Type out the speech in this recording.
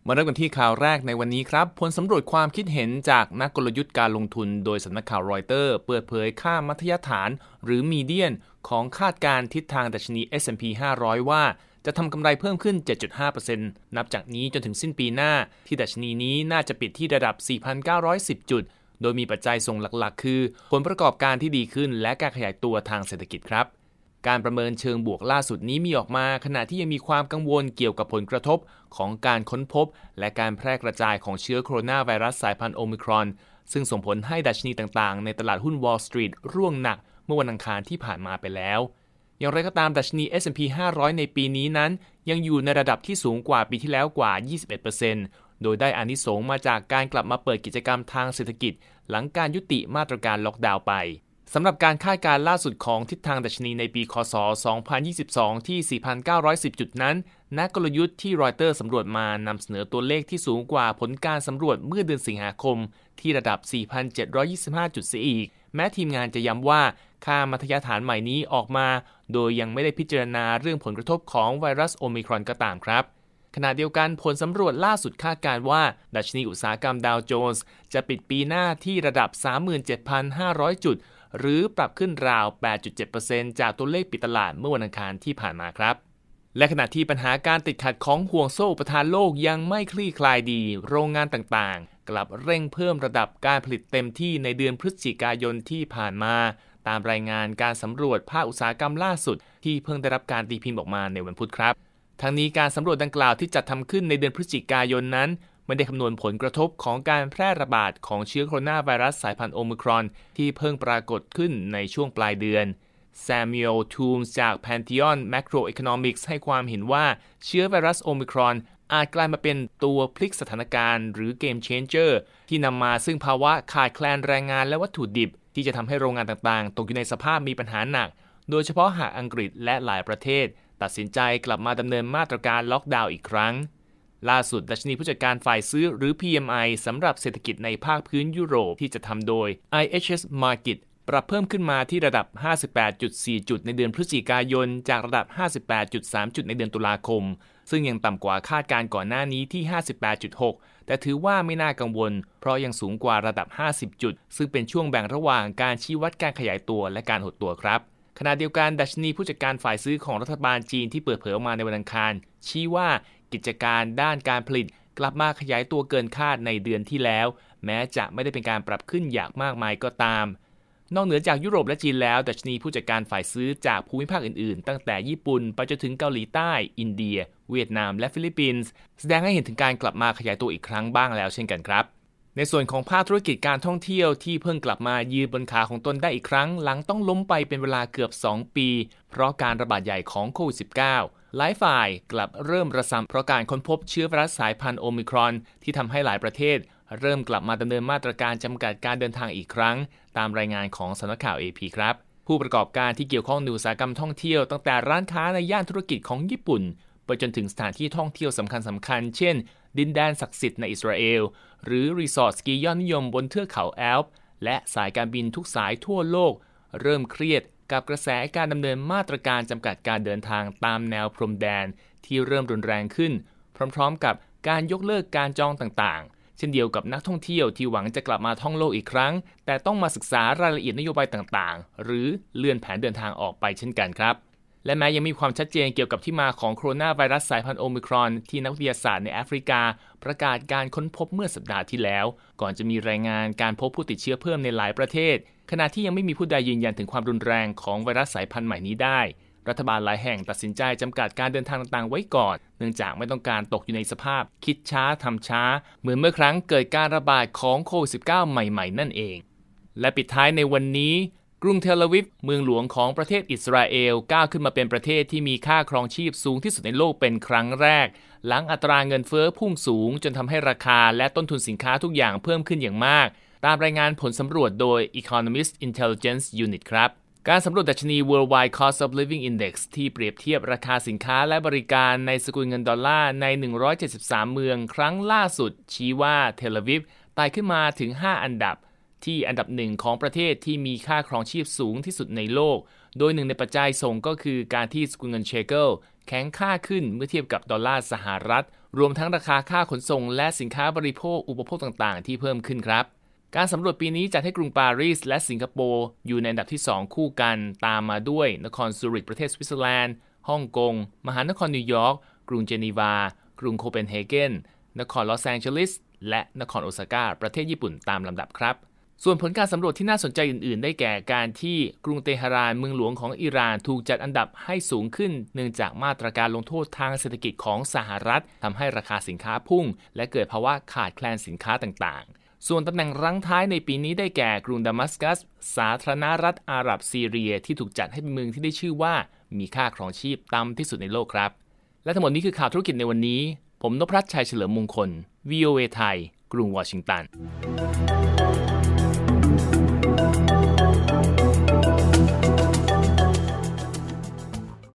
มาเริ่มกันที่ข่าวแรกในวันนี้ครับผลสำรวจความคิดเห็นจากนักกลยุทธ์การลงทุนโดยสำนักข่าวรอยเตอร์เปิดเผยค่ามัธยฐานหรือมีเดียนของคาดการณ์ทิศทางดัชนี S&P 500 ว่าจะทำกำไรเพิ่มขึ้น 7.5% นับจากนี้จนถึงสิ้นปีหน้าที่ดัชนีนี้น่าจะปิดที่ระดับ 4,910 จุดโดยมีปัจจัยส่งหลักๆคือผลประกอบการที่ดีขึ้นและการขยายตัวทางเศรษฐกิจครับการประเมินเชิงบวกล่าสุดนี้มีออกมาขณะที่ยังมีความกังวลเกี่ยวกับผลกระทบของการค้นพบและการแพร่กระจายของเชื้อโคโรนาไวรัสสายพันธุ์โอมิครอนซึ่งส่งผลให้ดัชนีต่างๆในตลาดหุ้น Wall Street ร่วงหนักเมื่อวันอังคารที่ผ่านมาไปแล้วอย่างไรก็ตามดัชนี S&P 500 ในปีนี้นั้นยังอยู่ในระดับที่สูงกว่าปีที่แล้วกว่า 21% โดยได้อานิสงส์มาจากการกลับมาเปิดกิจกรรมทางเศรษฐกิจหลังการยุติมาตรการล็อกดาวน์ไปสำหรับการคาดการณ์ล่าสุดของทิศทางดัชนีในปีคศ 2022 ที่ 4,910 จุดนั้นนักกลยุทธ์ที่รอยเตอร์สำรวจมานำเสนอตัวเลขที่สูงกว่าผลการสำรวจเมื่อเดือนสิงหาคมที่ระดับ 4,725 จุดเสียอีกแม้ทีมงานจะย้ำว่าค่ามัธยฐานใหม่นี้ออกมาโดยยังไม่ได้พิจารณาเรื่องผลกระทบของไวรัสโอมิครอนก็ตามครับขณะเดียวกันผลสำรวจล่าสุดคาดการณ์ว่าดัชนีอุตสาหกรรมดาวโจนส์จะปิดปีหน้าที่ระดับ 37,500 จุดหรือปรับขึ้นราว 8.7% จากตัวเลขปิดตลาดเมื่อวันอังคารที่ผ่านมาครับและขณะที่ปัญหาการติดขัดของห่วงโซ่อุปทานโลกยังไม่คลี่คลายดีโรงงานต่างๆกลับเร่งเพิ่มระดับการผลิตเต็มที่ในเดือนพฤศจิกายนที่ผ่านมาตามรายงานการสำรวจภาคอุตสาหกรรมล่าสุดที่เพิ่งได้รับการตีพิมพ์ออกมาในวันพุธครับทั้งนี้การสำรวจดังกล่าวที่จัดทำขึ้นในเดือนพฤศจิกายนนั้นไม่ได้คำนวณผลกระทบของการแพร่ระบาดของเชื้อโคโรนาไวรัสสายพันธุ์โอมิครอนที่เพิ่งปรากฏขึ้นในช่วงปลายเดือนแซมูเอล ทูมส์จาก Pantheon Macroeconomics ให้ความเห็นว่าเชื้อไวรัสโอมิครอนอาจกลายมาเป็นตัวพลิกสถานการณ์หรือ Game Changer ที่นำมาซึ่งภาวะขาดแคลนแรงงานและวัตถุดิบที่จะทำให้โรงงานต่างๆตกอยู่ในสภาพมีปัญหาหนักโดยเฉพาะหากอังกฤษและหลายประเทศตัดสินใจกลับมาดำเนินมาตรการล็อกดาวน์อีกครั้งล่าสุดดัชนีผู้จัดการฝ่ายซื้อหรือ PMI สำหรับเศรษฐกิจในภาคพื้นยุโรปที่จะทำโดย IHS Markit ปรับเพิ่มขึ้นมาที่ระดับ 58.4 จุดในเดือนพฤศจิกายนจากระดับ 58.3 จุดในเดือนตุลาคมซึ่งยังต่ำกว่าคาดการณ์ก่อนหน้านี้ที่ 58.6 แต่ถือว่าไม่น่ากังวลเพราะยังสูงกว่าระดับ 50 จุดซึ่งเป็นช่วงแบ่งระหว่างการชี้วัดการขยายตัวและการหดตัวครับขณะเดียวกันดัชนีผู้จัดการฝ่ายซื้อของรัฐบาลจีนที่เปิดเผยออกมาในวันอังคารชี้ว่ากิจการด้านการผลิตกลับมาขยายตัวเกินคาดในเดือนที่แล้วแม้จะไม่ได้เป็นการปรับขึ้นอย่างมากมายก็ตามนอกเหนือจากยุโรปและจีนแล้วดัชนีผู้จัดการฝ่ายซื้อจากภูมิภาคอื่นๆตั้งแต่ญี่ปุ่นไปจนถึงเกาหลีใต้อินเดียเวียดนามและฟิลิปปินส์แสดงให้เห็นถึงการกลับมาขยายตัวอีกครั้งบ้างแล้วเช่นกันครับในส่วนของภาคธุรกิจการท่องเที่ยวที่เพิ่งกลับมายืนบนขาของตนได้อีกครั้งหลังต้องล้มไปเป็นเวลาเกือบ2ปีเพราะการระบาดใหญ่ของโควิด -19 หลายฝ่ายกลับเริ่มระส่ำเพราะการค้นพบเชื้อไวรัสสายพันธุ์โอมิครอนที่ทำให้หลายประเทศเริ่มกลับมาดำเนินมาตรการจำกัดการเดินทางอีกครั้งตามรายงานของสำนักข่าว AP ครับผู้ประกอบการที่เกี่ยวข้องในอุตสาหกรรมท่องเที่ยวตั้งแต่ร้านค้าในย่านธุรกิจของญี่ปุ่นไปจนถึงสถานที่ท่องเที่ยวสำคัญเช่นดินแดนศักดิ์สิทธิ์ในอิสราเอลหรือรีสอร์ทสกียอดนิยมบนเทือกเขาแอลป์และสายการบินทุกสายทั่วโลกเริ่มเครียดกับกระแสการดำเนินมาตรการจำกัดการเดินทางตามแนวพรมแดนที่เริ่มรุนแรงขึ้นพร้อมๆกับการยกเลิกการจองต่างๆเช่นเดียวกับนักท่องเที่ยวที่หวังจะกลับมาท่องโลกอีกครั้งแต่ต้องมาศึกษารายละเอียดนโยบายต่างๆหรือเลื่อนแผนเดินทางออกไปเช่นกันครับและแม้ยังมีความชัดเจนเกี่ยวกับที่มาของโคโรนาไวรัสสายพันธุ์โอมิครอนที่นักวิทยาศาสตร์ในแอฟริกาประกาศการค้นพบเมื่อสัปดาห์ที่แล้วก่อนจะมีรายงานการพบผู้ติดเชื้อเพิ่มในหลายประเทศขณะที่ยังไม่มีผู้ใดยืนยันถึงความรุนแรงของไวรัสสายพันธุ์ใหม่นี้ได้รัฐบาลหลายแห่งตัดสินใจจำกัดการเดินทางต่างๆไว้ก่อนเนื่องจากไม่ต้องการตกอยู่ในสภาพคิดช้าทำช้าเหมือนเมื่อครั้งเกิดการระบาดของโควิด -19 ใหม่ๆนั่นเองและปิดท้ายในวันนี้กรุงเทลอาวิฟเมืองหลวงของประเทศอิสราเอลก้าวขึ้นมาเป็นประเทศที่มีค่าครองชีพสูงที่สุดในโลกเป็นครั้งแรกหลังอัตราเงินเฟ้อพุ่งสูงจนทำให้ราคาและต้นทุนสินค้าทุกอย่างเพิ่มขึ้นอย่างมากตามรายงานผลสำรวจโดย Economist Intelligence Unit ครับการสำรวจดัชนี Worldwide Cost of Living Index ที่เปรียบเทียบราคาสินค้าและบริการในสกุลเงินดอลลาร์ใน173เมืองครั้งล่าสุดชี้ว่าเทลอาวิฟไต่ขึ้นมาถึง5อันดับที่อันดับหนึ่งของประเทศที่มีค่าครองชีพสูงที่สุดในโลกโดยหนึ่งในปัจจัยส่งก็คือการที่สกุลเงินเชเกิลแข็งค่าขึ้นเมื่อเทียบกับดอลลาร์สหรัฐรวมทั้งราคาค่าขนส่งและสินค้าบริโภคอุปโภคต่างๆที่เพิ่มขึ้นครับการสำรวจปีนี้จัดให้กรุงปารีสและสิงคโปร์อยู่ในอันดับที่2คู่กันตามมาด้วยนครซูริกประเทศสวิตเซอร์แลนด์ฮ่องกงมหานครนิวยอร์กกรุงเจนีวากรุงโคเปนเฮเกนนครลอสแองเจลิสและนครโอซาก้าประเทศญี่ปุ่นตามลำดับครับส่วนผลการสำรวจที่น่าสนใจอื่นๆได้แก่การที่กรุงเตหะรานเมืองหลวงของอิหร่านถูกจัดอันดับให้สูงขึ้นเนื่องจากมาตรการลงโทษทางเศรษฐกิจของสหรัฐทำให้ราคาสินค้าพุ่งและเกิดภาวะขาดแคลนสินค้าต่างๆส่วนตำแหน่งรั้งท้ายในปีนี้ได้แก่กรุงดามัสกัสสาธารณรัฐอาหรับซีเรียที่ถูกจัดให้เป็นเมืองที่ได้ชื่อว่ามีค่าครองชีพต่ำที่สุดในโลกครับและทั้งหมดนี้คือข่าวธุรกิจในวันนี้ผมนพรัตน์ชัยเฉลิมมงคล VOA ไทยกรุงวอชิงตัน